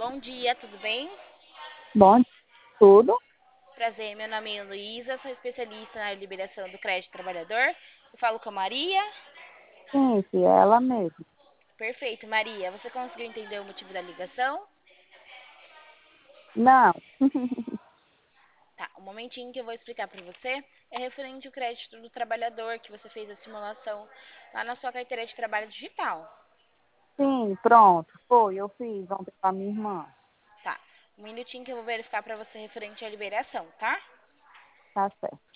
Bom dia, tudo bem? Bom, tudo? Prazer, meu nome é Luísa, sou especialista na liberação do crédito trabalhador. Eu falo com a Maria. Sim, é ela mesma. Perfeito, Maria, você conseguiu entender o motivo da ligação? Não, Tá, o momentinho que eu vou explicar para você é referente ao crédito do trabalhador, que você fez a simulação lá na sua carteira de trabalho digital. sim, pronto, foi, eu fiz ontem com a minha irmã. Tá, um minutinho que eu vou verificar para você referente à liberação, tá? Tá certo.